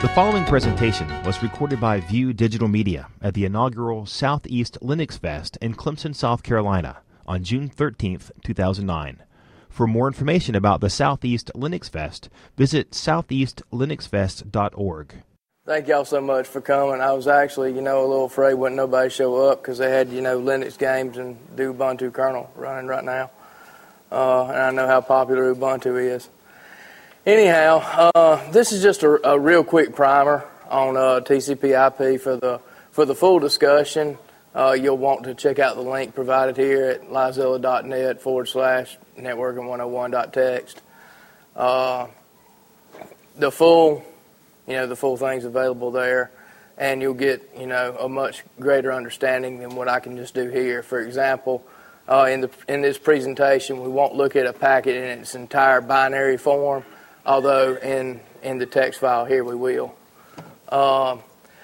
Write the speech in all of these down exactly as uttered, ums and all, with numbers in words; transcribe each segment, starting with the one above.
The following presentation was recorded by View Digital Media at the inaugural Southeast Linux Fest in Clemson, South Carolina on June thirteenth, two thousand nine. For more information about the Southeast Linux Fest, visit southeast linux fest dot org. Thank y'all so much for coming. I was actually, you know, a little afraid wouldn't nobody show up because they had, you know, Linux games and the Ubuntu kernel running right now. Uh, and I know how popular Ubuntu is. Anyhow, uh, this is just a, a real quick primer on uh, T C P I P. For the for the full discussion, uh, you'll want to check out the link provided here at lizilla.net forward slash networking one oh one dot text. Uh, the full, you know, the full thing's available there, and you'll get, you know, a much greater understanding than what I can just do here. For example, uh, in the in this presentation, we won't look at a packet in its entire binary form. Although in, in the text file here we will. Uh,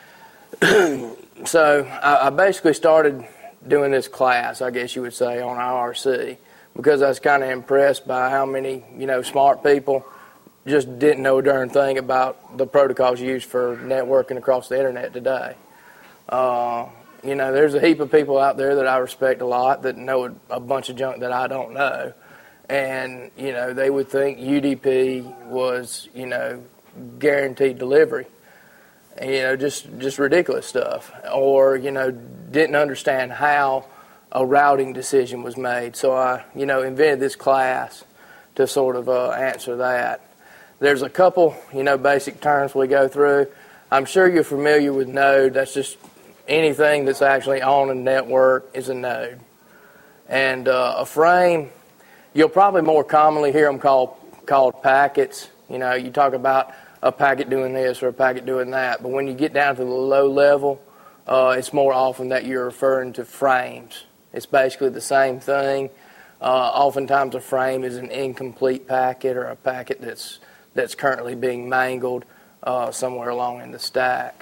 so I, I basically started doing this class, I guess you would say, on I R C because I was kind of impressed by how many, you know, smart people just didn't know a darn thing about the protocols used for networking across the internet today. Uh, you know, there's a heap of people out there that I respect a lot that know a, a bunch of junk that I don't know. And, you know, they would think U D P was, you know, guaranteed delivery. And, you know, just, just ridiculous stuff. Or, you know, didn't understand how a routing decision was made. So I, you know, invented this class to sort of uh, answer that. There's a couple, you know, basic terms we go through. I'm sure you're familiar with node. That's just anything that's actually on a network is a node. And uh, a frame... You'll probably more commonly hear them called called packets. You know, you talk about a packet doing this or a packet doing that. But when you get down to the low level, uh, it's more often that you're referring to frames. It's basically the same thing. Uh, oftentimes a frame is an incomplete packet or a packet that's that's currently being mangled uh, somewhere along in the stack.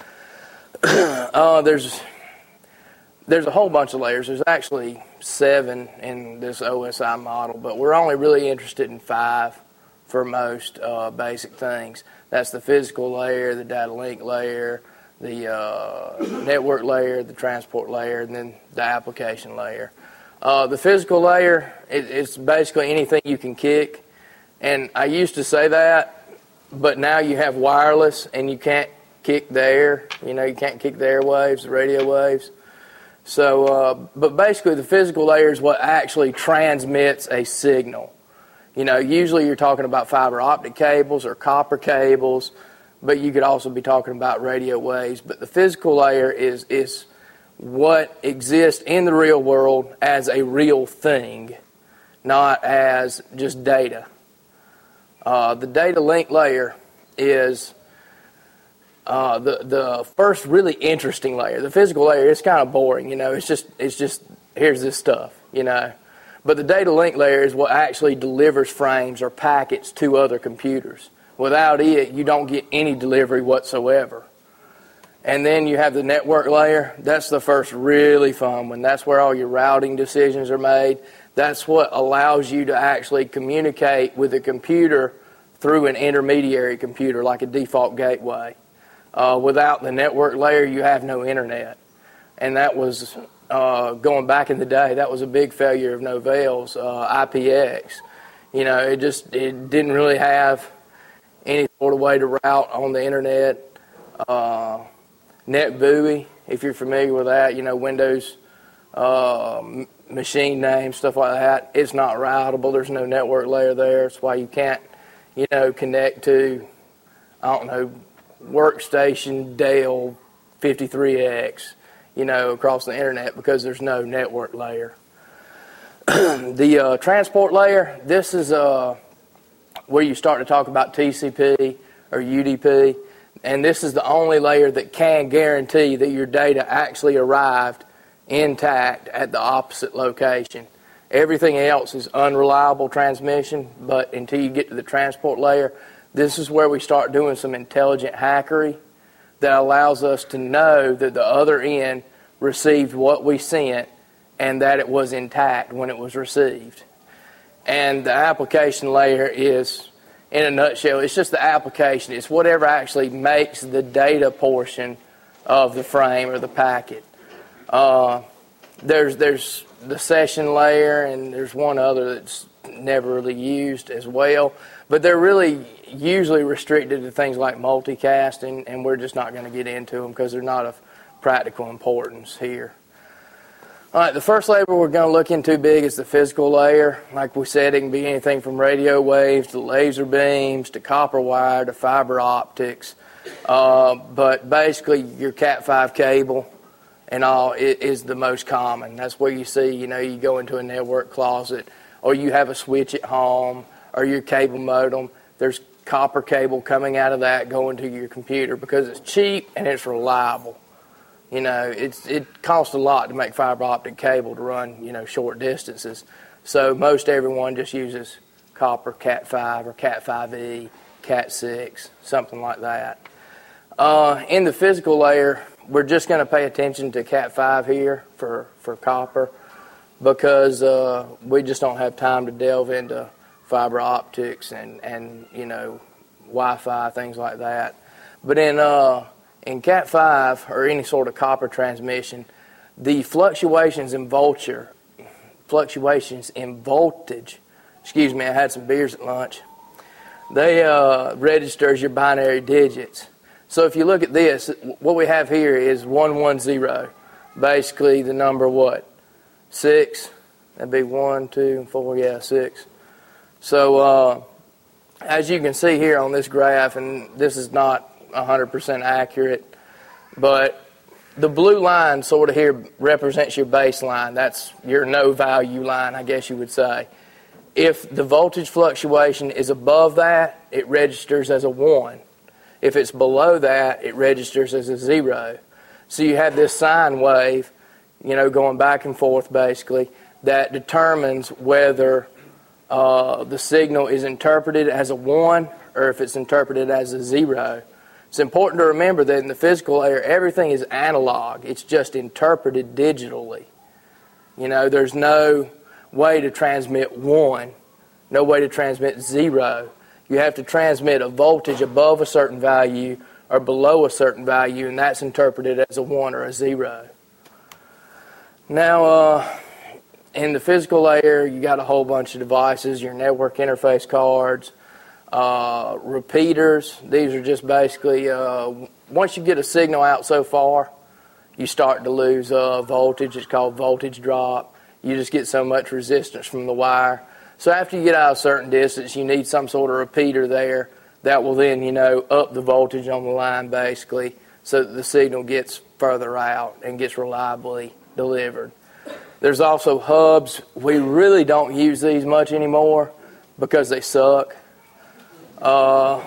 uh, there's there's a whole bunch of layers. There's actually seven in this O S I model, but we're only really interested in five for most uh, basic things. That's the physical layer, the data link layer, the uh, network layer, the transport layer, and then the application layer. Uh, the physical layer, it, it's basically anything you can kick, and I used to say that, but now you have wireless, and you can't kick the air. You know, you can't kick the airwaves, the radio waves. So, uh, but basically the physical layer is what actually transmits a signal. You know, usually you're talking about fiber optic cables or copper cables, but you could also be talking about radio waves. But the physical layer is, is what exists in the real world as a real thing, not as just data. Uh, the data link layer is... Uh, the the first really interesting layer, the physical layer, it's kind of boring, you know. It's just it's just here's this stuff, you know. But the data link layer is what actually delivers frames or packets to other computers. Without it, you don't get any delivery whatsoever. And then you have the network layer. That's the first really fun one. That's where all your routing decisions are made. That's what allows you to actually communicate with a computer through an intermediary computer, like a default gateway. Uh, without the network layer, you have no internet. And that was, uh, going back in the day, that was a big failure of Novell's uh, I P X. You know, it just it didn't really have any sort of way to route on the internet. Uh, NetBEUI, if you're familiar with that, you know, Windows uh, machine name, stuff like that, it's not routable. There's no network layer there. That's why you can't, you know, connect to, I don't know, Workstation Dell fifty-three X, you know, across the internet because there's no network layer. the uh, transport layer, this is uh, where you start to talk about T C P or U D P, and this is the only layer that can guarantee that your data actually arrived intact at the opposite location. Everything else is unreliable transmission, but until you get to the transport layer, this is where we start doing some intelligent hackery that allows us to know that the other end received what we sent and that it was intact when it was received. And the application layer is, in a nutshell, it's just the application. It's whatever actually makes the data portion of the frame or the packet. Uh, there's there's the session layer, and there's one other that's never really used as well. But they're really usually restricted to things like multicast, and, and we're just not going to get into them because they're not of practical importance here. All right, the first layer we're going to look into big is the physical layer. Like we said, it can be anything from radio waves to laser beams to copper wire to fiber optics. Uh, but basically, your cat five cable and all is the most common. That's where you see, you know, you go into a network closet, or you have a switch at home, or your cable modem. There's copper cable coming out of that going to your computer because it's cheap and it's reliable. You know, it's it costs a lot to make fiber optic cable to run, you know, short distances. So most everyone just uses copper cat five or cat five E, cat six, something like that. Uh, in the physical layer, we're just going to pay attention to cat five here for, for copper because uh, we just don't have time to delve into fiber optics and, and you know, Wi-Fi, things like that. But in... Uh, In cat five, or any sort of copper transmission, the fluctuations in voltage, fluctuations in voltage, excuse me, I had some beers at lunch, they uh, register as your binary digits. So if you look at this, what we have here is one one zero, basically the number what? Six, that'd be one, two, four, yeah, six. So uh, as you can see here on this graph, and this is not one hundred percent accurate, but the blue line sort of here represents your baseline. That's your no value line, I guess you would say. If the voltage fluctuation is above that, it registers as a one. If it's below that, it registers as a zero. So you have this sine wave, you know, going back and forth basically, that determines whether uh, the signal is interpreted as a one or if it's interpreted as a zero. It's important to remember that in the physical layer, everything is analog. It's just interpreted digitally. You know, there's no way to transmit one, no way to transmit zero. You have to transmit a voltage above a certain value or below a certain value, and that's interpreted as a one or a zero. Now, uh, in the physical layer, you got a whole bunch of devices, your network interface cards, Uh, repeaters. These are just basically, uh, once you get a signal out so far, you start to lose uh, voltage. It's called voltage drop. You just get so much resistance from the wire. So after you get out a certain distance, you need some sort of repeater there that will then, you know, up the voltage on the line basically so that the signal gets further out and gets reliably delivered. There's also hubs. We really don't use these much anymore because they suck. Uh,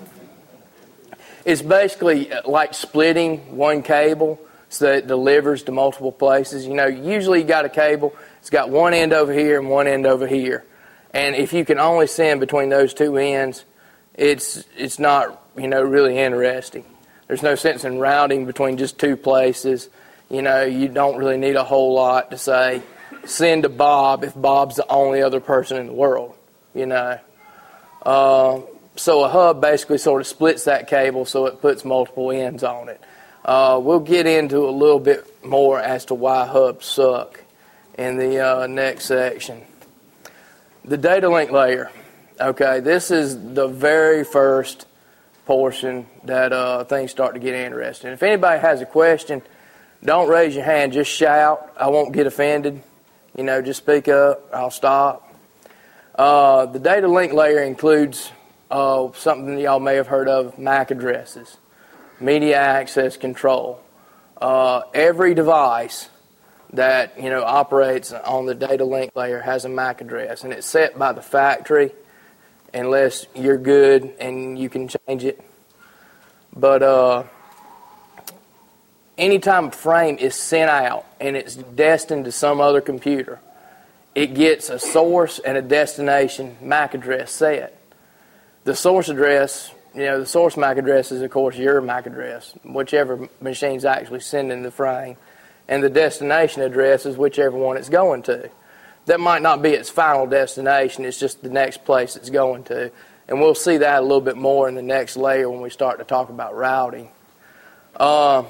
it's basically like splitting one cable so that it delivers to multiple places. You know, usually you got a cable, it's got one end over here and one end over here. And if you can only send between those two ends, it's it's not, you know, really interesting. There's no sense in routing between just two places. You know, you don't really need a whole lot to say, send to Bob if Bob's the only other person in the world, you know. Uh, So a hub basically sort of splits that cable so it puts multiple ends on it. Uh, we'll get into a little bit more as to why hubs suck in the uh, next section. The data link layer. Okay, this is the very first portion that uh, things start to get interesting. If anybody has a question, don't raise your hand, just shout. I won't get offended. You know, just speak up, I'll stop. Uh, the data link layer includes Uh, something y'all may have heard of, M A C addresses, media access control. Uh, every device that, you know, operates on the data link layer has a M A C address, and it's set by the factory unless you're good and you can change it. But uh, anytime a frame is sent out and it's destined to some other computer, it gets a source and a destination M A C address set. The source address, you know, the source M A C address is, of course, your M A C address, whichever machine's actually sending the frame. And the destination address is whichever one it's going to. That might not be its final destination, it's just the next place it's going to. And we'll see that a little bit more in the next layer when we start to talk about routing. Uh,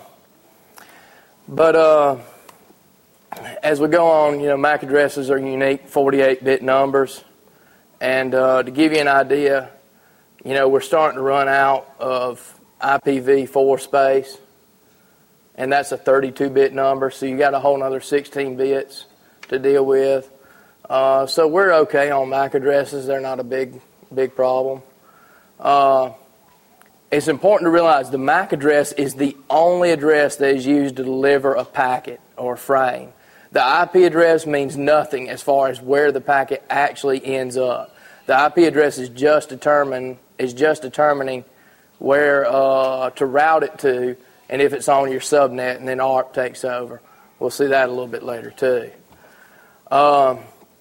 but uh, as we go on, you know, M A C addresses are unique forty-eight bit numbers. And uh, to give you an idea, you know, we're starting to run out of I P v four space. And that's a thirty-two bit number, so you got a whole another sixteen bits to deal with. Uh, so we're okay on M A C addresses. They're not a big, big problem. Uh, it's important to realize the M A C address is the only address that is used to deliver a packet or frame. The I P address means nothing as far as where the packet actually ends up. The I P address is just determine is just determining where uh, to route it to, and if it's on your subnet, and then A R P takes over. We'll see that a little bit later too. Um,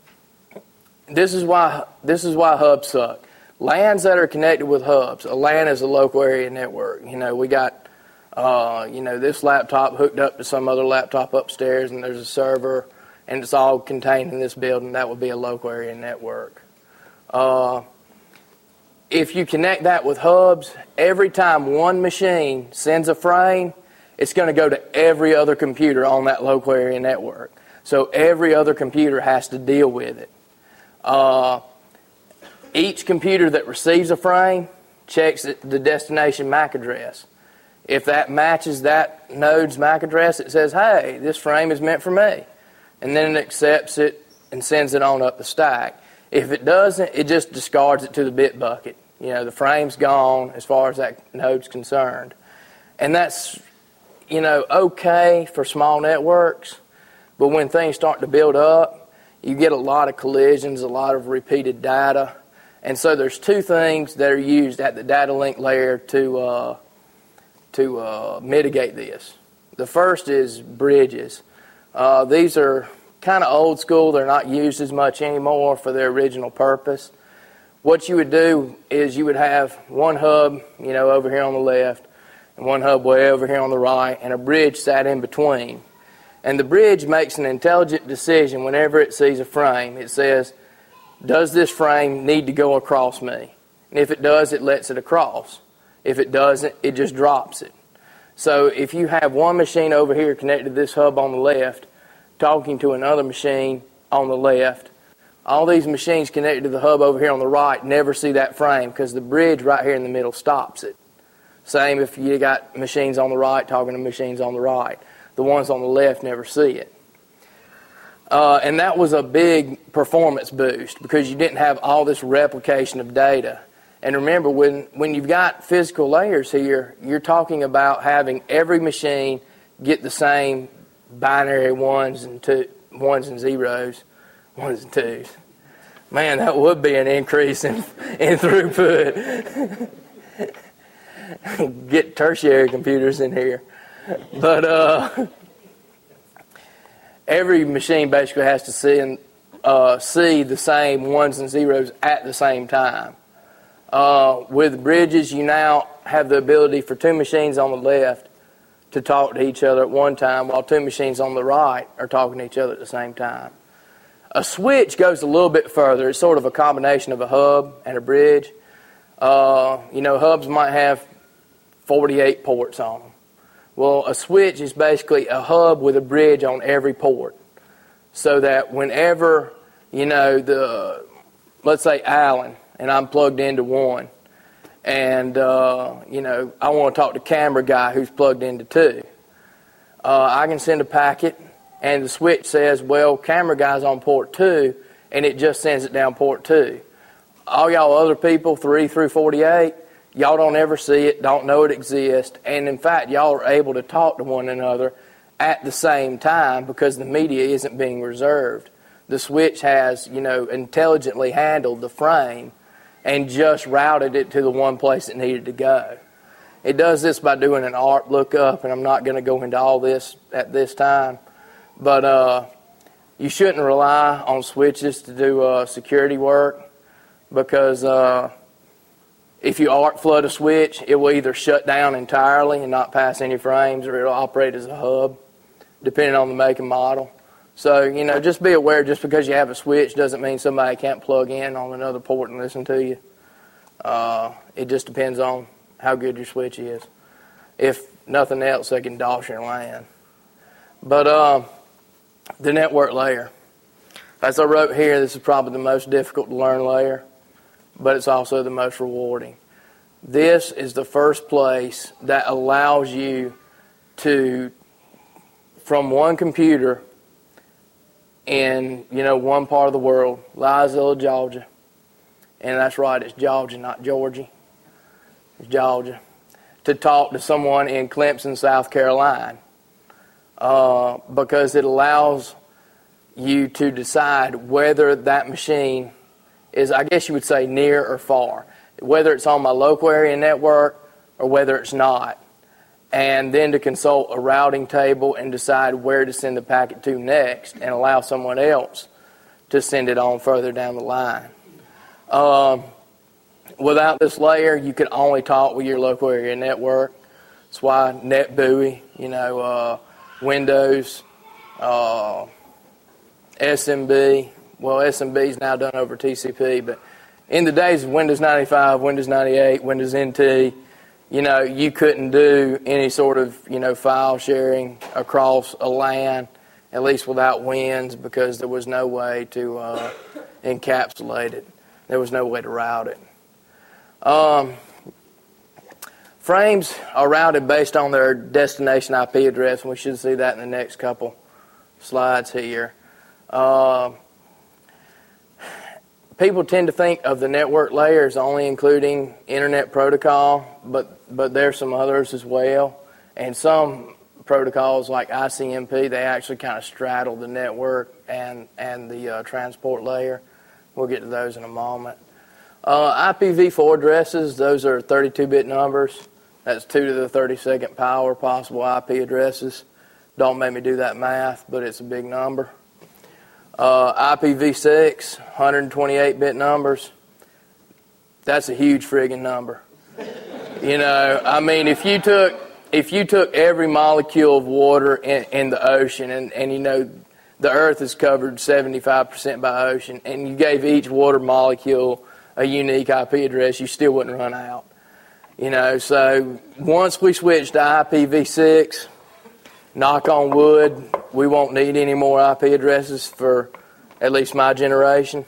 this is why this is why hubs suck. LANs that are connected with hubs. A LAN is a local area network. You know, we got uh, you know this laptop hooked up to some other laptop upstairs, and there's a server, and it's all contained in this building. That would be a local area network. Uh, if you connect that with hubs, every time one machine sends a frame, it's going to go to every other computer on that local area network. So every other computer has to deal with it. Uh, each computer that receives a frame checks the destination M A C address. If that matches that node's M A C address, it says, hey, this frame is meant for me. And then it accepts it and sends it on up the stack. If it doesn't, it just discards it to the bit bucket. You know, the frame's gone as far as that node's concerned. And that's, you know, okay for small networks, but when things start to build up, you get a lot of collisions, a lot of repeated data. And so there's two things that are used at the data link layer to, uh, to uh, mitigate this. The first is bridges. Uh, these are kind of old school. They're not used as much anymore for their original purpose. What you would do is you would have one hub, you know, over here on the left, and one hub way over here on the right, and a bridge sat in between. And the bridge makes an intelligent decision whenever it sees a frame. It says, does this frame need to go across me? And if it does, it lets it across. If it doesn't, it just drops it. So if you have one machine over here connected to this hub on the left, talking to another machine on the left, all these machines connected to the hub over here on the right never see that frame because the bridge right here in the middle stops it. Same if you got machines on the right talking to machines on the right. The ones on the left never see it. Uh, and that was a big performance boost because you didn't have all this replication of data. And remember, when, when you've got physical layers here, you're talking about having every machine get the same binary ones and two, ones and zeros, ones and twos. Man, that would be an increase in, in throughput. Get tertiary computers in here. But uh, every machine basically has to see, and, uh, see the same ones and zeros at the same time. Uh, with bridges, you now have the ability for two machines on the left to talk to each other at one time while two machines on the right are talking to each other at the same time. A switch goes a little bit further. It's sort of a combination of a hub and a bridge. Uh, you know, hubs might have forty-eight ports on them. Well, a switch is basically a hub with a bridge on every port. So that whenever, you know, the, let's say Allen, and I'm plugged into one, and, uh, you know, I want to talk to camera guy who's plugged into two. Uh, I can send a packet, and the switch says, well, camera guy's on port two, and it just sends it down port two. All y'all other people, three through forty-eight, y'all don't ever see it, don't know it exists, and in fact, y'all are able to talk to one another at the same time because the media isn't being reserved. The switch has, you know, intelligently handled the frame and just routed it to the one place it needed to go. It does this by doing an A R P lookup, and I'm not going to go into all this at this time. But uh, you shouldn't rely on switches to do uh, security work because uh, if you A R P flood a switch, it will either shut down entirely and not pass any frames, or it will operate as a hub, depending on the make and model. So, you know, just be aware, just because you have a switch doesn't mean somebody can't plug in on another port and listen to you. Uh, it just depends on how good your switch is. If nothing else, they can DOS your LAN. But uh, the network layer. As I wrote here, this is probably the most difficult to learn layer, but it's also the most rewarding. This is the first place that allows you to, from one computer in, you know, one part of the world, Lysilla, Georgia, and that's right, it's Georgia, not Georgia, it's Georgia, to talk to someone in Clemson, South Carolina, uh, because it allows you to decide whether that machine is, I guess you would say, near or far, whether it's on my local area network or whether it's not, and then to consult a routing table and decide where to send the packet to next and allow someone else to send it on further down the line. Um, without this layer, you could only talk with your local area network. That's why NetBEUI, you know, uh, Windows, uh, S M B, well, S M B is now done over T C P, but in the days of Windows ninety-five, Windows ninety-eight, Windows N T, you know, you couldn't do any sort of, you know, file sharing across a LAN, at least without WINS, because there was no way to uh, encapsulate it. There was no way to route it. Um, frames are routed based on their destination I P address, and we should see that in the next couple slides here. Uh, people tend to think of the network layer as only including Internet Protocol, but, but there's some others as well. And some protocols like I C M P, they actually kind of straddle the network and, and the uh, transport layer. We'll get to those in a moment. Uh, I P v four addresses, those are thirty-two bit numbers. That's two to the thirty-second power possible I P addresses. Don't make me do that math, but it's a big number. Uh, I P v six, one hundred twenty-eight bit numbers. That's a huge friggin' number. You know, I mean, if you took if you took every molecule of water in, in the ocean, and, and you know, the Earth is covered seventy-five percent by ocean, and you gave each water molecule a unique I P address, you still wouldn't run out. You know, so once we switch to I P v six, knock on wood, we won't need any more I P addresses for at least my generation.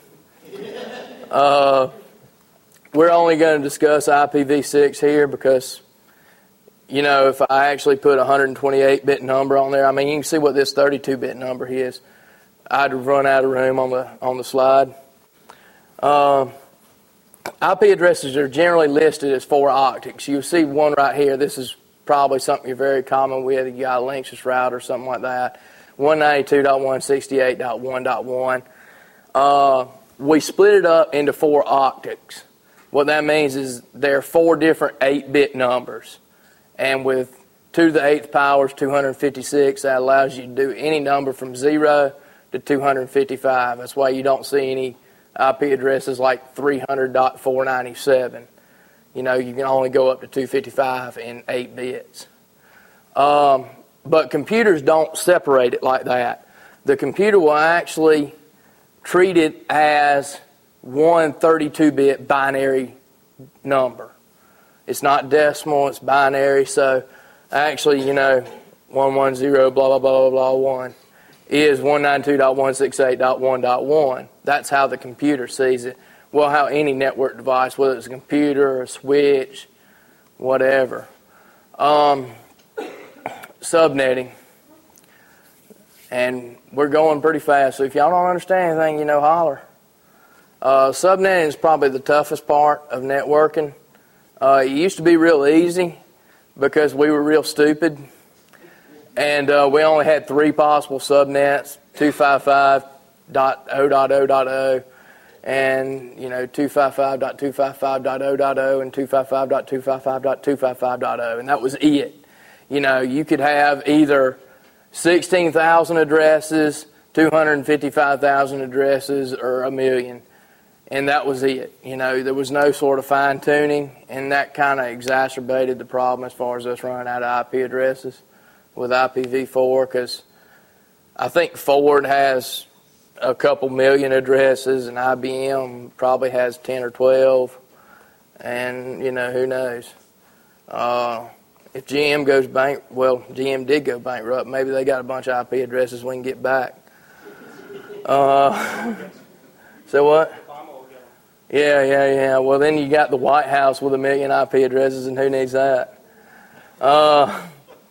Uh, we're only going to discuss I P v six here because, you know, if I actually put a one hundred twenty-eight bit number on there, I mean, you can see what this thirty-two bit number is. I'd run out of room on the on the slide. Uh, I P addresses are generally listed as four octets. You'll see one right here. This is probably something you're very common with. You got a Linksys route or something like that. one ninety-two dot one sixty-eight dot one dot one. Uh, we split it up into four octets. What that means is there are four different eight bit numbers. And with two to the eighth power is two hundred fifty-six. That allows you to do any number from zero to two hundred fifty-five. That's why you don't see any I P addresses like three hundred dot four ninety-seven. You know, you can only go up to two fifty-five in eight bits. Um, but computers don't separate it like that. The computer will actually treat it as one thirty-two bit binary number. It's not decimal, it's binary. So actually, you know, one one zero blah, blah, blah, blah, blah, one is one ninety-two dot one sixty-eight dot one dot one. That's how the computer sees it. Well, how any network device, whether it's a computer or a switch, whatever. Um, subnetting. And we're going pretty fast, so if y'all don't understand anything, you know, holler. Uh, subnetting is probably the toughest part of networking. Uh, it used to be real easy because we were real stupid. And uh, we only had three possible subnets, two fifty-five dot zero dot zero dot zero, and, you know, two fifty-five dot two fifty-five dot zero dot zero and two fifty-five dot two fifty-five dot two fifty-five dot zero, and that was it. You know, you could have either sixteen thousand addresses, two hundred fifty-five thousand addresses, or a million, and that was it. You know, there was no sort of fine-tuning, and that kind of exacerbated the problem as far as us running out of I P addresses with I P v four, because I think Ford has a couple million addresses, and I B M probably has ten or twelve, and, you know, who knows. Uh, if G M goes bank, well, G M did go bankrupt. Maybe they got a bunch of I P addresses we can get back. Uh, so what? Yeah, yeah, yeah. Well, then you got the White House with a million I P addresses, and who needs that? Uh,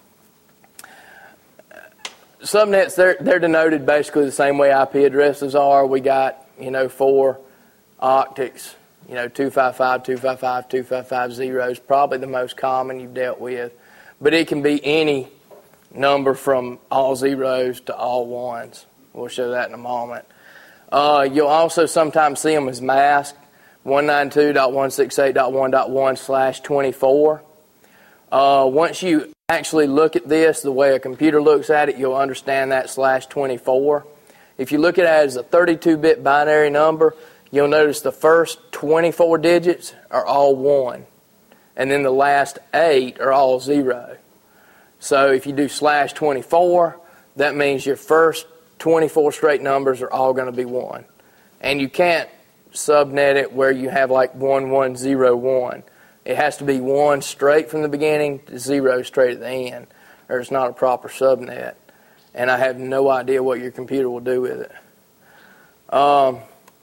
subnets, they're, they're denoted basically the same way I P addresses are. We got, you know, four octets, you know, two fifty-five, two fifty-five, two fifty-five zeros, probably the most common you've dealt with. But it can be any number from all zeros to all ones. We'll show that in a moment. Uh, you'll also sometimes see them as masked, one ninety-two dot one sixty-eight dot one dot one slash twenty-four. Uh, once you actually look at this, the way a computer looks at it, you'll understand that slash twenty-four. If you look at it as a thirty-two bit binary number, you'll notice the first twenty-four digits are all one, and then the last eight are all zero. So if you do slash twenty-four, that means your first twenty-four straight numbers are all going to be one. And you can't subnet it where you have like one one zero one. It has to be one straight from the beginning to zero straight at the end, or it's not a proper subnet. And I have no idea what your computer will do with it. Um,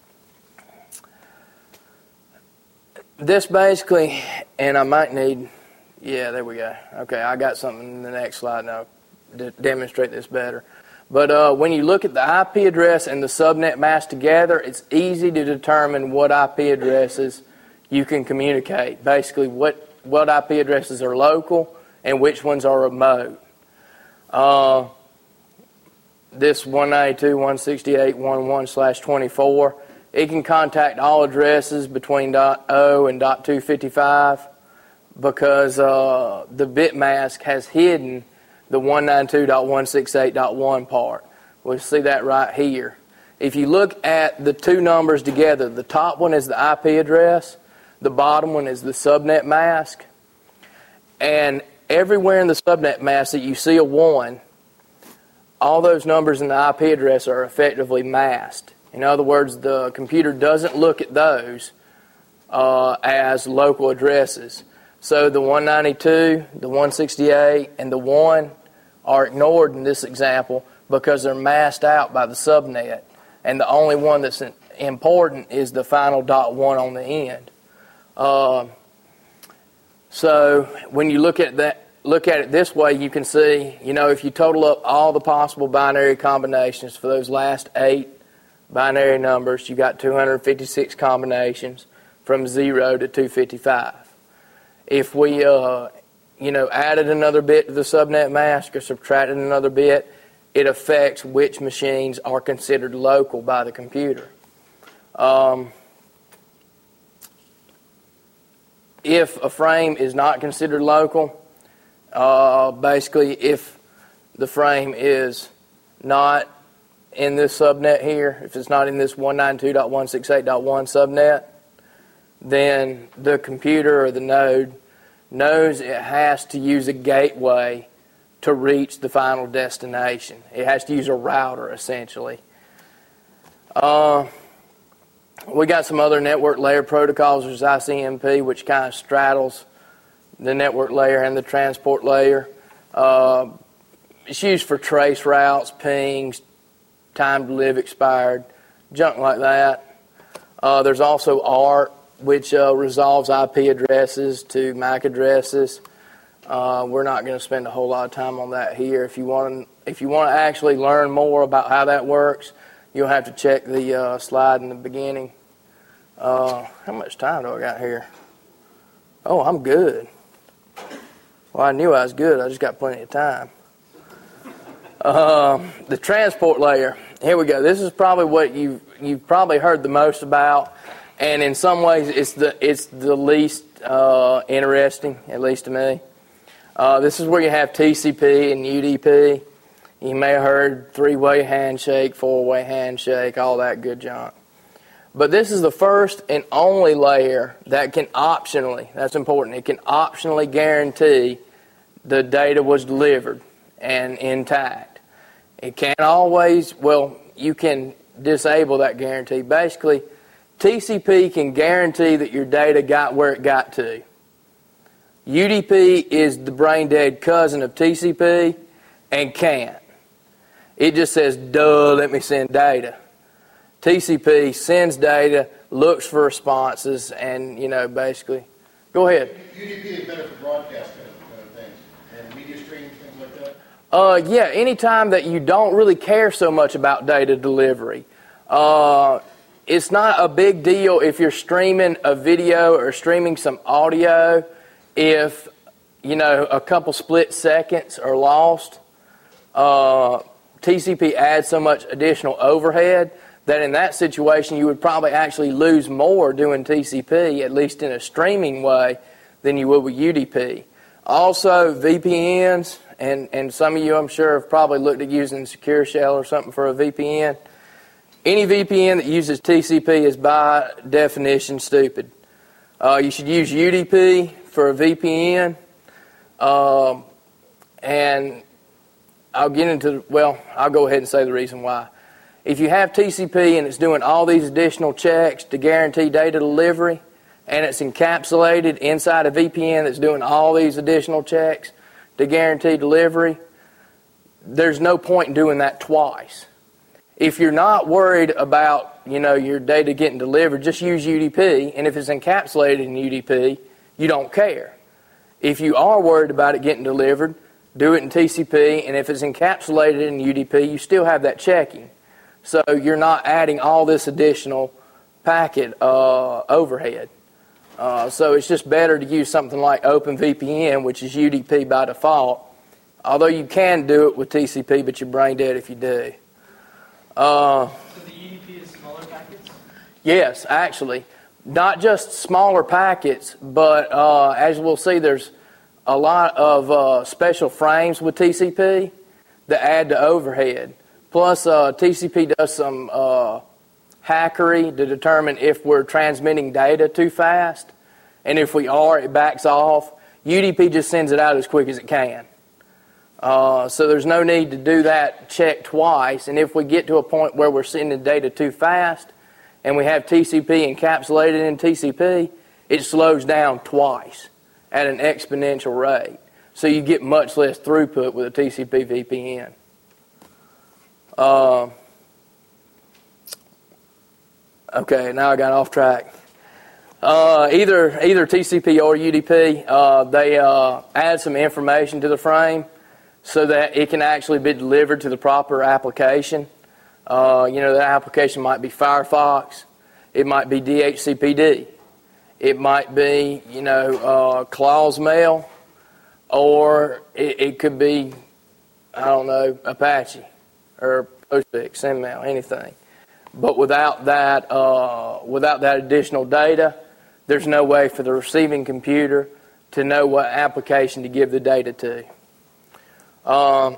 this basically, and I might need, yeah, there we go. Okay, I got something in the next slide now to demonstrate this better. But uh, when you look at the I P address and the subnet mask together, it's easy to determine what I P addresses you can communicate. Basically, what, what I P addresses are local and which ones are remote. Uh, this one ninety-two dot one sixty-eight dot one one slash twenty-four, it can contact all addresses between .zero and .two fifty-five because uh, the bit mask has hidden the one ninety-two dot one sixty-eight dot one part. We'll see that right here. If you look at the two numbers together, the top one is the I P address, the bottom one is the subnet mask, and everywhere in the subnet mask that you see a one, all those numbers in the I P address are effectively masked. In other words, the computer doesn't look at those uh, as local addresses. So the one ninety-two, the one sixty-eight, and the one are ignored in this example because they're masked out by the subnet. And the only one that's important is the final dot one on the end. Uh, so when you look at that, look at it this way, you can see, you know, if you total up all the possible binary combinations for those last eight binary numbers, you got two hundred fifty-six combinations from zero to two fifty-five. If we, uh, you know, added another bit to the subnet mask or subtracted another bit, it affects which machines are considered local by the computer. Um, if a frame is not considered local, uh, basically if the frame is not in this subnet here, if it's not in this one ninety-two dot one sixty-eight dot one subnet, then the computer or the node knows it has to use a gateway to reach the final destination. It has to use a router, essentially. Uh, we got some other network layer protocols. There's I C M P, which kind of straddles the network layer and the transport layer. Uh, it's used for trace routes, pings, time to live expired, junk like that. Uh, there's also A R T, which uh, resolves I P addresses to M A C addresses. Uh, we're not going to spend a whole lot of time on that here. If you want to, if you want to actually learn more about how that works, you'll have to check the uh, slide in the beginning. Uh, how much time do I got here? Oh, I'm good. Well, I knew I was good. I just got plenty of time. Uh, the transport layer. Here we go. This is probably what you you've probably heard the most about. And in some ways, it's the it's the least uh, interesting, at least to me. Uh, this is where you have T C P and U D P. You may have heard three-way handshake, four-way handshake, all that good junk. But this is the first and only layer that can optionally, that's important, it can optionally guarantee the data was delivered and intact. It can't always, well, you can disable that guarantee. Basically, T C P can guarantee that your data got where it got to. U D P is the brain-dead cousin of T C P and can't. It just says, duh, let me send data. T C P sends data, looks for responses, and, you know, basically, go ahead. U D P is better for broadcast kind of things, and media streams, things like that? Uh, yeah, anytime that you don't really care so much about data delivery. Uh, it's not a big deal if you're streaming a video or streaming some audio if, you know, a couple split seconds are lost. Uh, T C P adds so much additional overhead that in that situation you would probably actually lose more doing T C P, at least in a streaming way, than you would with U D P. Also, V P Ns, and, and some of you I'm sure have probably looked at using Secure Shell or something for a V P N. Any V P N that uses T C P is by definition stupid. Uh, you should use U D P for a V P N, um, and I'll get into, well, I'll go ahead and say the reason why. If you have T C P and it's doing all these additional checks to guarantee data delivery, and it's encapsulated inside a V P N that's doing all these additional checks to guarantee delivery, there's no point in doing that twice. If you're not worried about, you know, your data getting delivered, just use U D P, and if it's encapsulated in U D P, you don't care. If you are worried about it getting delivered, do it in T C P, and if it's encapsulated in U D P, you still have that checking. So you're not adding all this additional packet uh, overhead. Uh, so it's just better to use something like OpenVPN, which is U D P by default, although you can do it with T C P, but you're brain dead if you do. Uh, so the U D P is smaller packets? Yes, actually. Not just smaller packets, but uh, as we'll see, there's a lot of uh, special frames with T C P that add to overhead. Plus, uh, T C P does some uh, hackery to determine if we're transmitting data too fast. And if we are, it backs off. U D P just sends it out as quick as it can. Uh, so there's no need to do that check twice. And if we get to a point where we're sending data too fast and we have T C P encapsulated in T C P, it slows down twice at an exponential rate. So you get much less throughput with a T C P V P N. Uh, okay, now I got off track. Uh, either either T C P or U D P, uh, they uh, add some information to the frame so that it can actually be delivered to the proper application. Uh, you know, that application might be Firefox. It might be D H C P D. It might be, you know, uh, Claws Mail, or it, it could be, I don't know, Apache or Postfix, SendMail, anything. But without that, uh, without that additional data, there's no way for the receiving computer to know what application to give the data to. Um,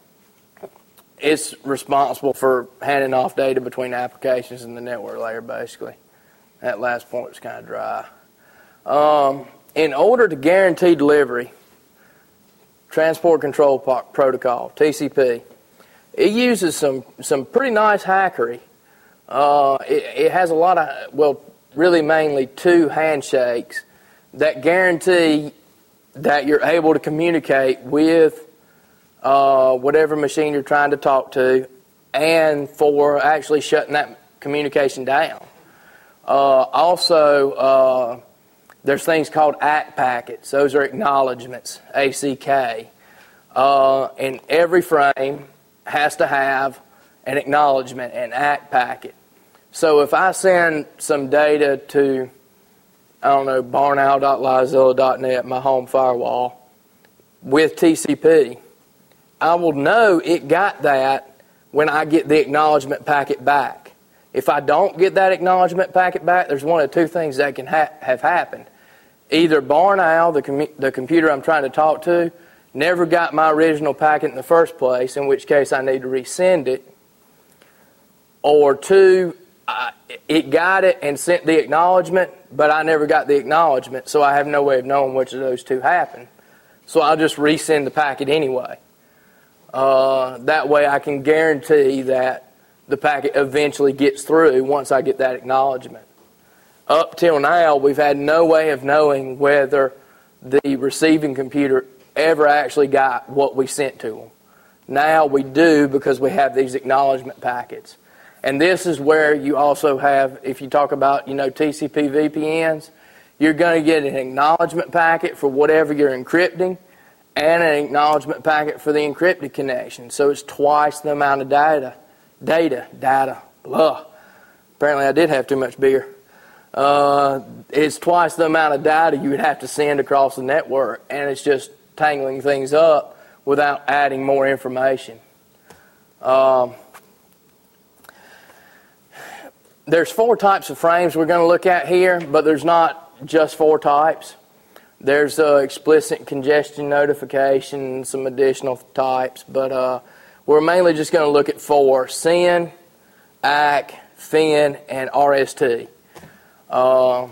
it's responsible for handing off data between applications and the network layer, basically. That last point was kind of dry. Um, in order to guarantee delivery, Transport Control Protocol, T C P, it uses some, some pretty nice hackery. Uh, it, it has a lot of, well, really mainly two handshakes that guarantee that you're able to communicate with uh, whatever machine you're trying to talk to, and for actually shutting that communication down. Uh, also, uh, there's things called A C K packets. Those are acknowledgments, A C K. Uh, and every frame has to have an acknowledgement, an A C K packet. So if I send some data to, I don't know, barn owl dot lizilla dot net, my home firewall, with T C P, I will know it got that when I get the acknowledgement packet back. If I don't get that acknowledgement packet back, there's one of two things that can ha- have happened. Either Barn Owl, the, com- the computer I'm trying to talk to, never got my original packet in the first place, in which case I need to resend it. Or two, I, it got it and sent the acknowledgement, but I never got the acknowledgement, so I have no way of knowing which of those two happened. So I'll just resend the packet anyway. Uh, that way I can guarantee that the packet eventually gets through once I get that acknowledgement. up till now, we've had no way of knowing whether the receiving computer ever actually got what we sent to them. Now we do, because we have these acknowledgement packets. And this is where you also have, if you talk about, you know, T C P V P Ns, you're going to get an acknowledgement packet for whatever you're encrypting and an acknowledgement packet for the encrypted connection. So it's twice the amount of data. Data. Data. Blah. Apparently I did have too much beer. Uh, it's twice the amount of data you would have to send across the network, and it's just tangling things up without adding more information. Um, there's four types of frames we're going to look at here, but there's not just four types. There's uh, explicit congestion notification and some additional types, but uh, we're mainly just going to look at four: S Y N, A C, F I N, and R S T. Uh,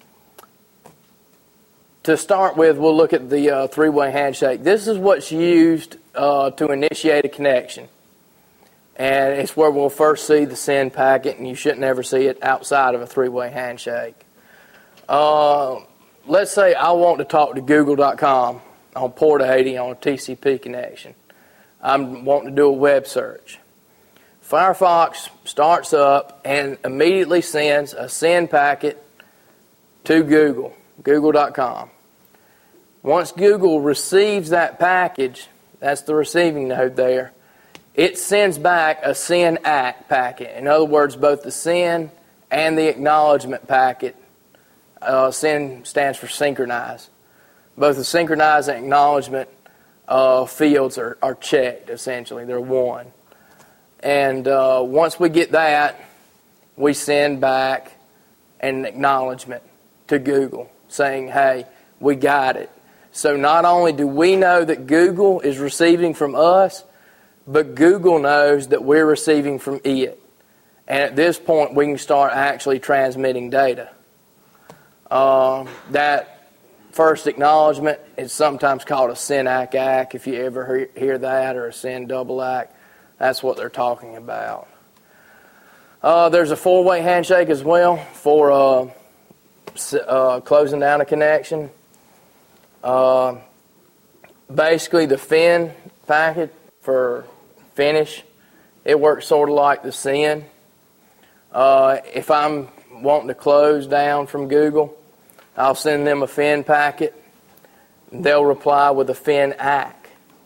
to start with, we'll look at the uh, three-way handshake. This is what's used uh, to initiate a connection. And it's where we'll first see the send packet, and you shouldn't ever see it outside of a three-way handshake. Uh, let's say I want to talk to Google dot com on port eighty on a T C P connection. I'm wanting to do a web search. Firefox starts up and immediately sends a send packet to Google, Google dot com. Once Google receives that package, that's the receiving node there, it sends back a send A C packet. In other words, both the send and the acknowledgement packet, uh, send stands for synchronize. Both the synchronize and acknowledgement uh, fields are, are checked, essentially. They're one. And uh, once we get that, we send back an acknowledgement to Google saying, hey, we got it. So not only do we know that Google is receiving from us, but Google knows that we're receiving from it. And at this point, we can start actually transmitting data. Uh, that first acknowledgement is sometimes called a send A C A C, if you ever hear that, or a send double A C. That's what they're talking about. Uh, there's a four-way handshake as well for uh, uh, closing down a connection. Uh, basically, the F I N packet for finish, it works sort of like the send. Uh, if I'm wanting to close down from Google, I'll send them a F I N packet. They'll reply with a F I N A C.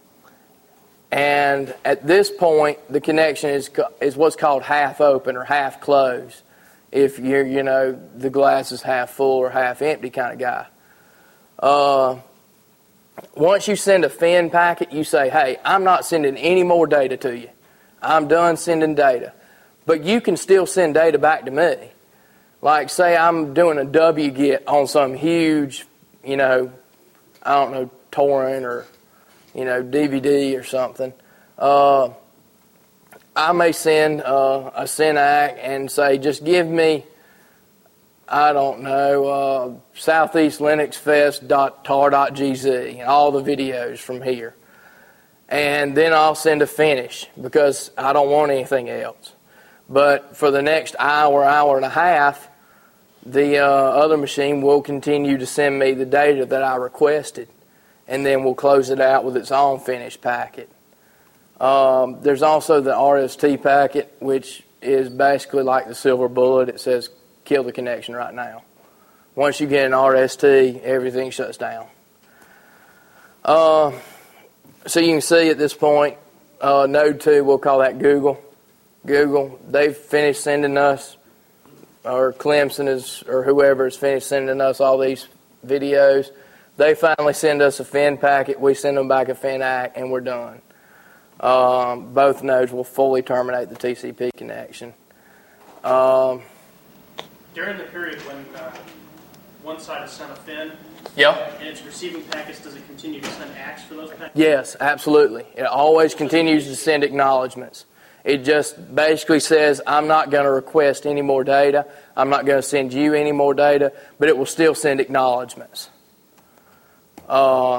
And at this point, the connection is is what's called half open or half closed. If you're, you know, the glass is half full or half empty kind of guy. Uh, once you send a F I N packet, you say, hey, I'm not sending any more data to you. I'm done sending data. But you can still send data back to me. Like, say I'm doing a W get on some huge, you know, I don't know, torrent or, you know, D V D or something. Uh, I may send uh, a send A C and say, just give me, I don't know, uh, southeast linux fest dot tar dot g z, and all the videos from here. And then I'll send a finish because I don't want anything else. But for the next hour, hour and a half, the uh, other machine will continue to send me the data that I requested, and then we'll close it out with its own finished packet. Um, there's also the R S T packet, which is basically like the silver bullet. It says, kill the connection right now. Once you get an R S T, everything shuts down. Uh, so you can see at this point, uh, node two, we'll call that Google. Google, they've finished sending us, or Clemson is, or whoever is finished sending us all these videos. They finally send us a F I N packet. We send them back a F I N A C, and we're done. Um, both nodes will fully terminate the T C P connection. Um, During the period when uh, one side has sent a F I N, yeah. and it's receiving packets, does it continue to send A C S for those packets? Yes, absolutely. It always continues to send acknowledgments. It just basically says, I'm not going to request any more data. I'm not going to send you any more data, but it will still send acknowledgments. Uh,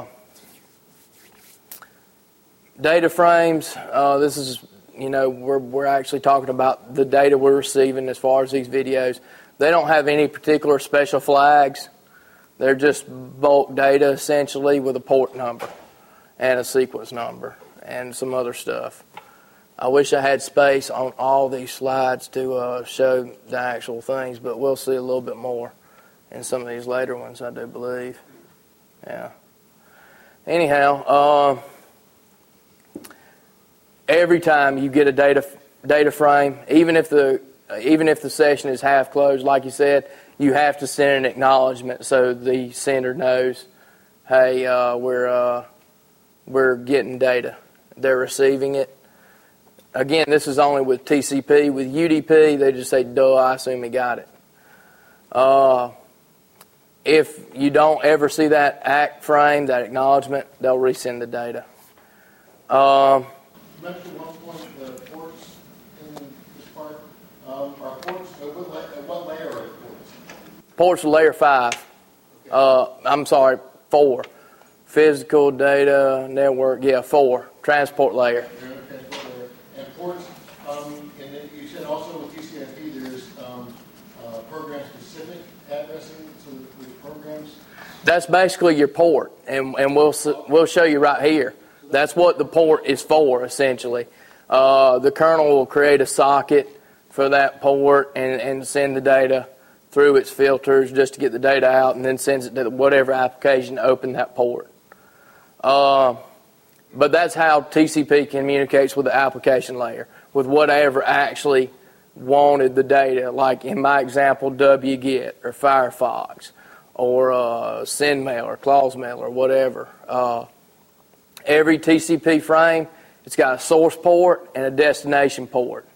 data frames, uh, this is, you know, we're, we're actually talking about the data we're receiving as far as these videos. They don't have any particular special flags. They're just bulk data essentially with a port number and a sequence number and some other stuff. I wish I had space on all these slides to uh, show the actual things, but we'll see a little bit more in some of these later ones, I do believe. Yeah. Anyhow, uh, every time you get a data data frame, even if the even if the session is half closed, like you said, you have to send an acknowledgement so the sender knows, hey, uh, we're uh, we're getting data. They're receiving it. Again, this is only with T C P. With U D P, they just say, duh, I assume he got it. Uh, if you don't ever see that act frame, that acknowledgement, they'll resend the data. Um, You mentioned one point the ports in this part. Um, are ports, uh, what, la- uh, what layer are the ports? ports are layer five. Okay. Uh, I'm sorry, four. Physical data network, yeah, four. Transport layer. They're in the transport layer. And ports, um, and then you said also with T C I P there's um, uh, program-specific addressing to the programs. That's basically your port, and and we'll we'll show you right here. That's what the port is for, essentially. Uh, the kernel will create a socket for that port and, and send the data through its filters just to get the data out, and then sends it to whatever application to open that port. Uh, but that's how T C P communicates with the application layer, with whatever actually wanted the data, like in my example, wget or Firefox or uh, SendMail or ClawsMail or whatever. Uh, every T C P frame, it's got a source port and a destination port.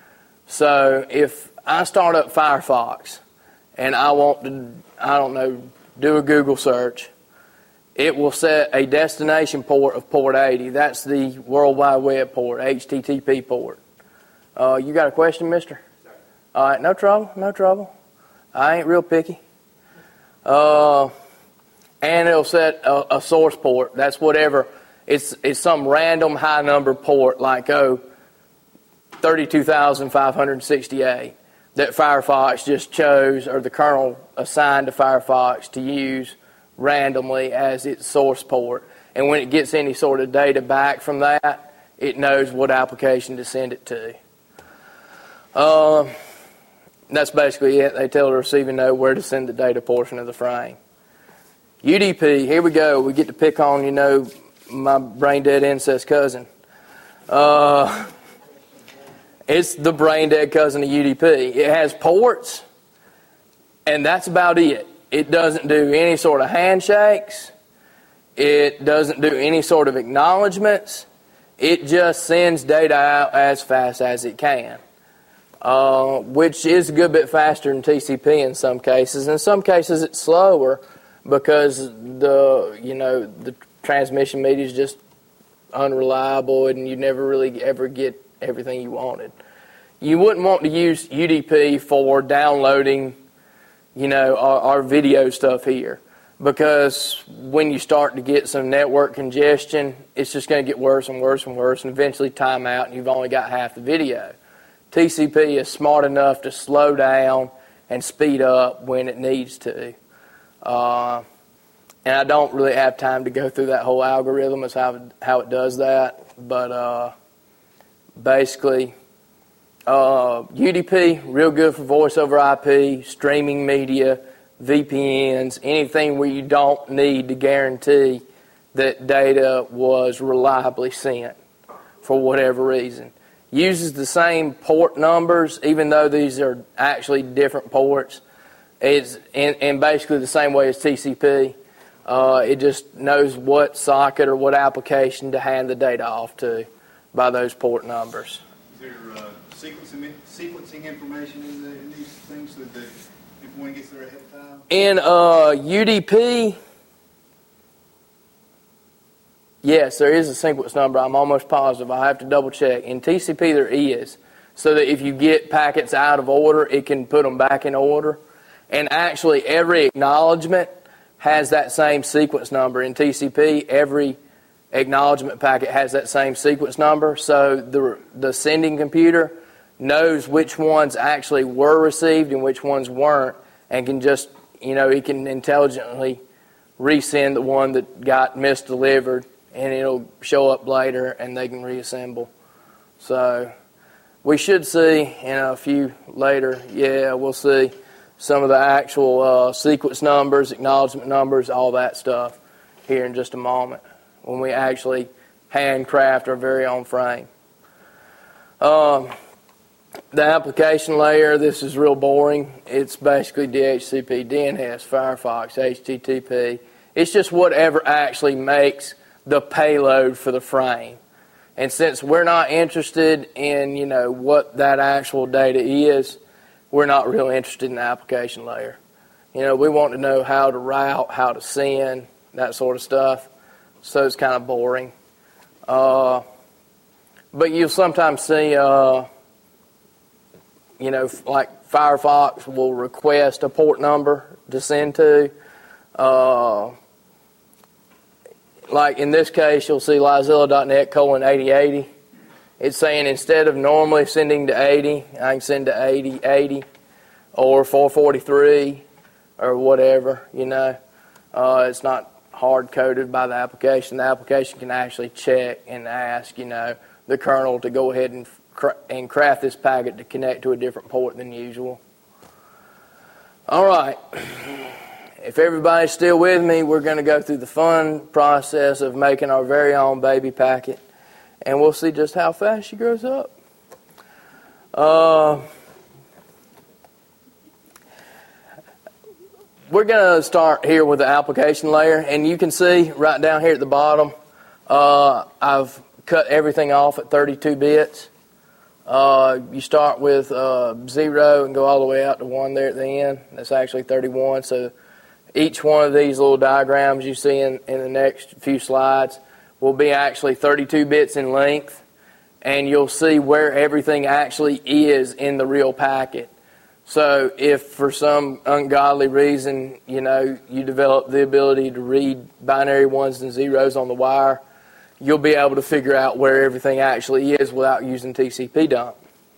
So if I start up Firefox and I want to, I don't know, do a Google search, it will set a destination port of port eighty. That's the World Wide Web port, H T T P port. Uh, you got a question, mister? Sorry. All right, no trouble, no trouble. I ain't real picky. Uh, and it'll set a, a source port. That's whatever. It's it's some random high number port like, oh, thirty-two thousand five hundred sixty-eight that Firefox just chose, or the kernel assigned to Firefox to use randomly as its source port. And when it gets any sort of data back from that, it knows what application to send it to. Um, that's basically it. They tell the receiving node where to send the data portion of the frame. U D P, here we go. We get to pick on, you know, my brain-dead incest cousin. Uh, it's the brain-dead cousin of U D P. It has ports, and that's about it. It doesn't do any sort of handshakes. It doesn't do any sort of acknowledgments. It just sends data out as fast as it can, uh, which is a good bit faster than T C P in some cases. In some cases, it's slower because the you know the transmission media is just unreliable, and you never really ever get everything you wanted. You wouldn't want to use U D P for downloading, you know, our, our video stuff here, because when you start to get some network congestion, it's just going to get worse and worse and worse, and eventually time out, and you've only got half the video. T C P is smart enough to slow down and speed up when it needs to. Uh, and I don't really have time to go through that whole algorithm as how, how it does that, but uh, basically, Uh, U D P, real good for voice over I P, streaming media, V P Ns, anything where you don't need to guarantee that data was reliably sent for whatever reason. Uses the same port numbers, even though these are actually different ports. It's in, in basically the same way as T C P. Uh, it just knows what socket or what application to hand the data off to by those port numbers. Is there uh, sequencing, sequencing information in, the, in these things so that if one gets there ahead of time? In uh, U D P, yes, there is a sequence number. I'm almost positive. I have to double check. In T C P, there is, so that if you get packets out of order, it can put them back in order. And actually, every acknowledgement has that same sequence number. In T C P, every acknowledgement packet has that same sequence number. So the the sending computer knows which ones actually were received and which ones weren't, and can just, you know, he can intelligently resend the one that got misdelivered, and it'll show up later and they can reassemble. So we should see in a few later, yeah, we'll see some of the actual uh, sequence numbers, acknowledgement numbers, all that stuff here in just a moment when we actually handcraft our very own frame. Um, the application layer, this is real boring. It's basically D H C P, D N S, Firefox, H T T P. It's just whatever actually makes the payload for the frame. And since we're not interested in, you know, what that actual data is, we're not really interested in the application layer. You know, we want to know how to route, how to send, that sort of stuff. So it's kind of boring. Uh, but you'll sometimes see, uh, you know, like Firefox will request a port number to send to. Uh, like in this case, you'll see Lizilla.net colon eighty eighty. It's saying instead of normally sending to eighty, I can send to eighty eighty or four forty-three or whatever, you know. Uh, it's not hard-coded by the application. The application can actually check and ask, you know, the kernel to go ahead and, cra- and craft this packet to connect to a different port than usual. All right. If everybody's still with me, we're going to go through the fun process of making our very own baby packet, and we'll see just how fast she grows up. Uh, we're going to start here with the application layer, and you can see right down here at the bottom, uh, I've cut everything off at thirty-two bits. Uh, you start with uh, zero and go all the way out to one there at the end. That's actually thirty-one, so each one of these little diagrams you see in, in the next few slides will be actually thirty-two bits in length, and you'll see where everything actually is in the real packet. So if for some ungodly reason, you know, you develop the ability to read binary ones and zeros on the wire, you'll be able to figure out where everything actually is without using T C P dump.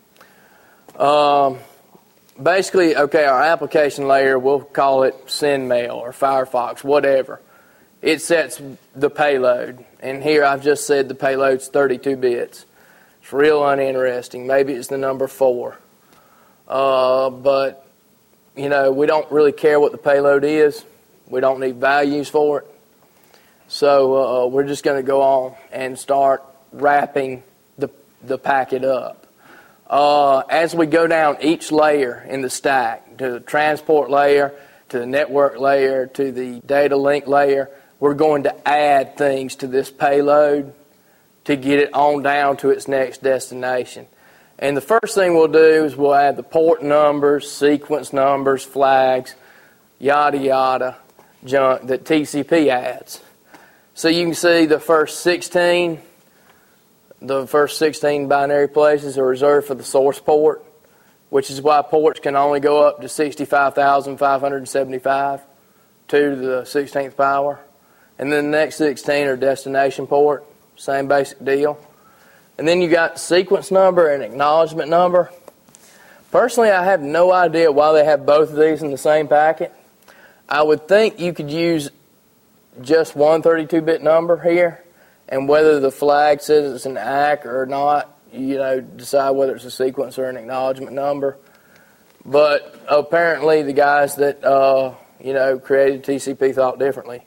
Um, basically, okay, our application layer, we'll call it SendMail or Firefox, whatever. It sets the payload. And here I've just said the payload's thirty-two bits. It's real uninteresting. Maybe it's the number four. Uh, but, you know, we don't really care what the payload is. We don't need values for it. So uh, we're just going to go on and start wrapping the, the packet up. Uh, as we go down each layer in the stack, to the transport layer, to the network layer, to the data link layer, we're going to add things to this payload to get it on down to its next destination. And the first thing we'll do is we'll add the port numbers, sequence numbers, flags, yada yada, junk that T C P adds. So you can see the first sixteen, the first sixteen binary places are reserved for the source port, which is why ports can only go up to sixty-five thousand five hundred seventy-five, two to the sixteenth power. And then the next sixteen are destination port, same basic deal. And then you got sequence number and acknowledgement number. Personally, I have no idea why they have both of these in the same packet. I would think you could use just one thirty-two bit number here, and whether the flag says it's an A C K or not, you know, decide whether it's a sequence or an acknowledgement number. But apparently the guys that, uh, you know, created T C P thought differently.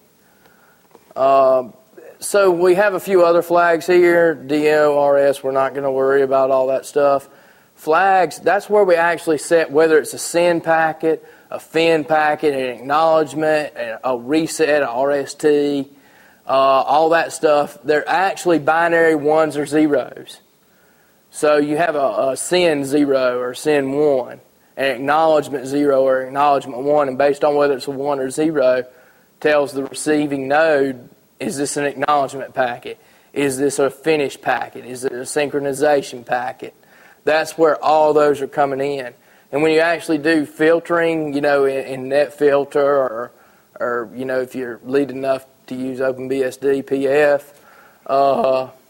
Uh, so we have a few other flags here. D O, R S, we're not going to worry about all that stuff. Flags, that's where we actually set whether it's a send packet, a F I N packet, an acknowledgement, a reset, a R S T, uh, all that stuff. They're actually binary ones or zeros. So you have a, a send zero or send one, an acknowledgement zero or acknowledgement one, and based on whether it's a one or zero, tells the receiving node, is this an acknowledgement packet? Is this a finish packet? Is it a synchronization packet? That's where all those are coming in. And when you actually do filtering, you know, in, in NetFilter or, or, you know, if you're lead enough to use OpenBSD P F, uh,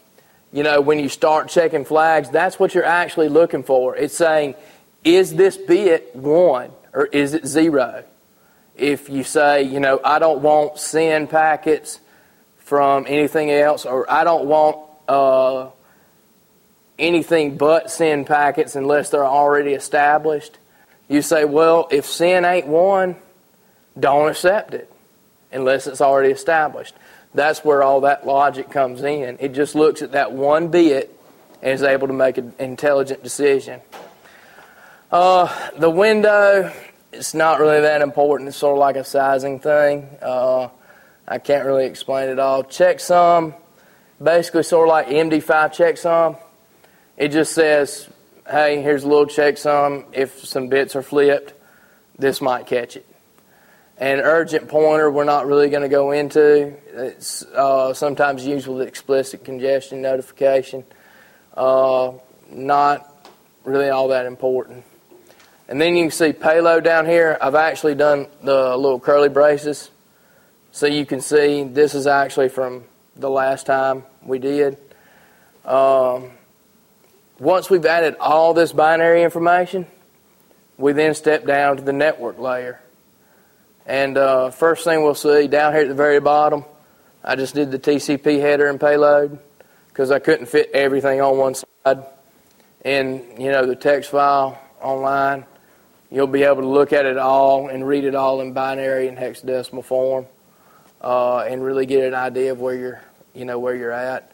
you know, when you start checking flags, that's what you're actually looking for. It's saying, is this bit one or is it zero? If you say, you know, I don't want send packets from anything else, or I don't want uh, anything but send packets unless they're already established, you say, well, if send ain't one, don't accept it unless it's already established. That's where all that logic comes in. It just looks at that one bit and is able to make an intelligent decision. Uh, the window, it's not really that important. It's sort of like a sizing thing. Uh, I can't really explain it all. Checksum, basically sort of like M D five checksum. It just says, hey, here's a little checksum. If some bits are flipped, this might catch it. And urgent pointer, we're not really going to go into. It's uh, sometimes used with explicit congestion notification. Uh, not really all that important. And then you can see payload down here. I've actually done the little curly braces. So you can see this is actually from the last time we did. Um, once we've added all this binary information, we then step down to the network layer. And uh, first thing we'll see down here at the very bottom, I just did the T C P header and payload because I couldn't fit everything on one side. And, you know, the text file online, you'll be able to look at it all and read it all in binary and hexadecimal form uh, and really get an idea of where you're, you know, where you're at.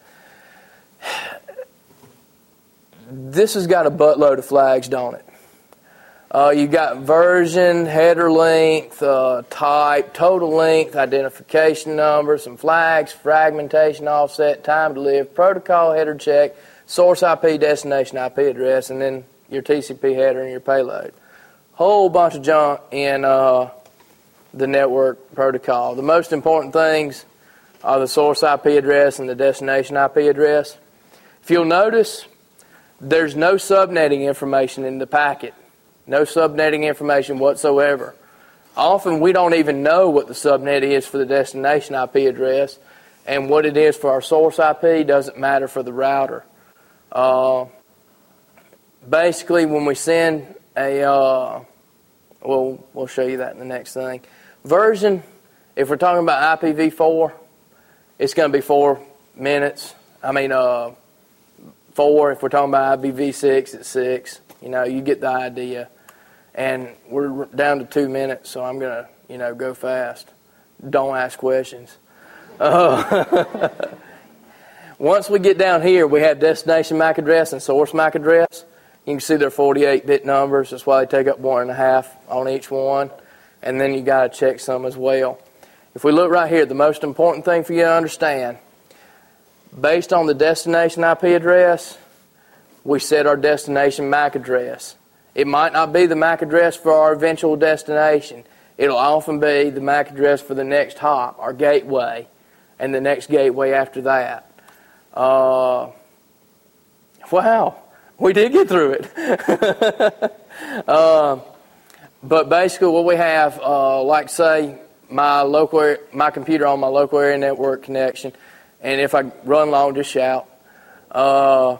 This has got a buttload of flags, don't it? Uh, you got version, header length, uh, type, total length, identification number, some flags, fragmentation, offset, time to live, protocol header check, source I P, destination I P address, and then your T C P header and your payload. Whole bunch of junk in uh, the network protocol. The most important things are the source I P address and the destination I P address. If you'll notice, there's no subnetting information in the packet. No subnetting information whatsoever. Often we don't even know what the subnet is for the destination I P address, and what it is for our source I P doesn't matter for the router. Uh, basically, when we send a, uh, well, we'll show you that in the next thing. Version, if we're talking about I P v four, it's going to be four minutes. I mean, uh, four. If we're talking about I P v six, it's six. You know, you get the idea. And we're down to two minutes, so I'm going to, you know, go fast. Don't ask questions. Uh, once we get down here, we have destination M A C address and source M A C address. You can see they're forty-eight bit numbers. That's why they take up one and a half on each one. And then you got to check some as well. If we look right here, the most important thing for you to understand, based on the destination I P address, we set our destination M A C address. It might not be the M A C address for our eventual destination. It'll often be the M A C address for the next hop, our gateway, and the next gateway after that. Uh, wow, we did get through it. uh, but basically what we have, uh, like say, my local, my computer on my local area network connection, and if I run long, just shout. Uh,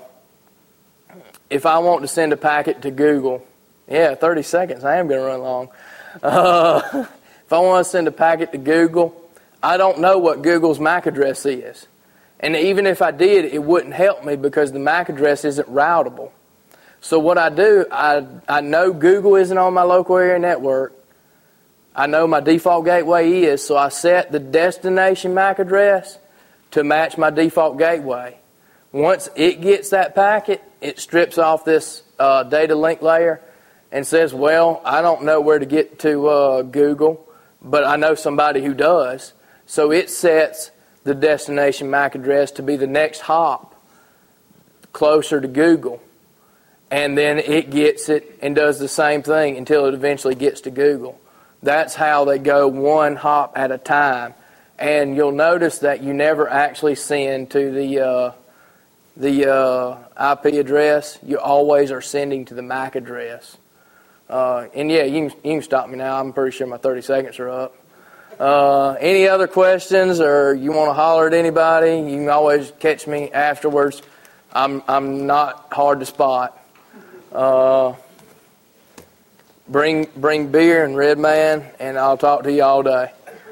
If I want to send a packet to Google, yeah, thirty seconds, I am going to run long. Uh, if I want to send a packet to Google, I don't know what Google's M A C address is. And even if I did, it wouldn't help me because the M A C address isn't routable. So what I do, I, I know Google isn't on my local area network. I know my default gateway is, so I set the destination M A C address to match my default gateway. Once it gets that packet, it strips off this uh, data link layer and says, well, I don't know where to get to uh, Google, but I know somebody who does. So it sets the destination M A C address to be the next hop closer to Google. And then it gets it and does the same thing until it eventually gets to Google. That's how they go one hop at a time. And you'll notice that you never actually send to the uh, the uh, I P address. You always are sending to the M A C address. Uh, and yeah, you can, you can stop me now. I'm pretty sure my thirty seconds are up. Uh, any other questions, or you want to holler at anybody, you can always catch me afterwards. I'm I'm not hard to spot. Uh, bring bring beer and Red Man, and I'll talk to you all day.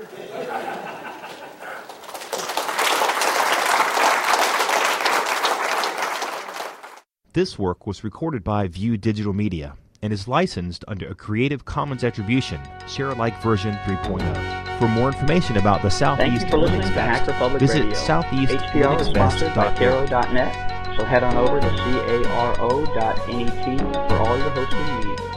This work was recorded by View Digital Media and is licensed under a Creative Commons Attribution, Share-alike version three point oh. For more information about the Southeast Linux Fest, visit southeast linux fest dot caro dot net, so head on over to caro dot net for all your hosting needs.